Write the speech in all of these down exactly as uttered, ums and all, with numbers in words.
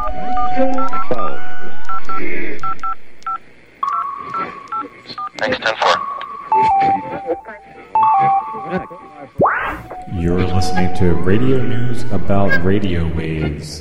Thanks, ten four. You're listening to radio news about radio waves.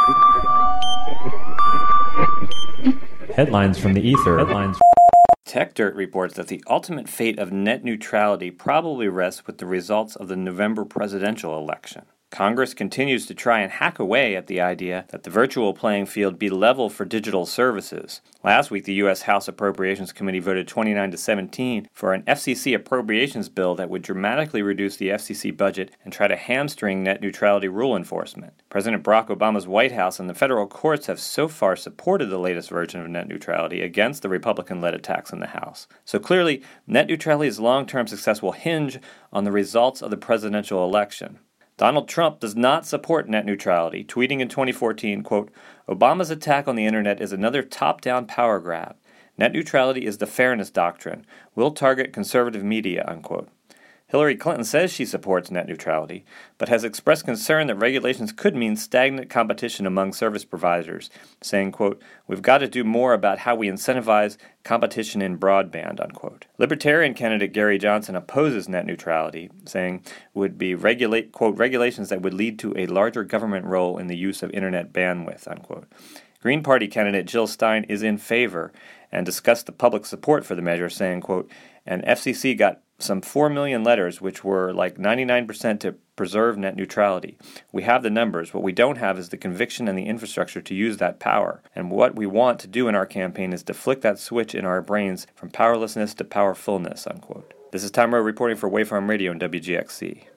Headlines from the ether. Headlines. TechDirt reports that the ultimate fate of net neutrality probably rests with the results of the November presidential election. Congress continues to try and hack away at the idea that the virtual playing field be level for digital services. Last week, the U S House Appropriations Committee voted twenty-nine to seventeen for an F C C appropriations bill that would dramatically reduce the F C C budget and try to hamstring net neutrality rule enforcement. President Barack Obama's White House and the federal courts have so far supported the latest version of net neutrality against the Republican-led attacks in the House. So clearly, net neutrality's long-term success will hinge on the results of the presidential election. Donald Trump does not support net neutrality, tweeting in twenty fourteen, quote, "Obama's attack on the internet is another top-down power grab. Net neutrality is the fairness doctrine. We'll target conservative media," unquote. Hillary Clinton says she supports net neutrality, but has expressed concern that regulations could mean stagnant competition among service providers, saying, quote, "We've got to do more about how we incentivize competition in broadband," unquote. Libertarian candidate Gary Johnson opposes net neutrality, saying would be regulate, quote, regulations that would lead to a larger government role in the use of internet bandwidth, unquote. Green Party candidate Jill Stein is in favor and discussed the public support for the measure, saying, quote, "An F C C got some four million letters, which were like ninety-nine percent to preserve net neutrality. We have the numbers. What we don't have is the conviction and the infrastructure to use that power. And what we want to do in our campaign is to flick that switch in our brains from powerlessness to powerfulness," unquote. This is Tom Rowe reporting for Waveform Radio and W G X C.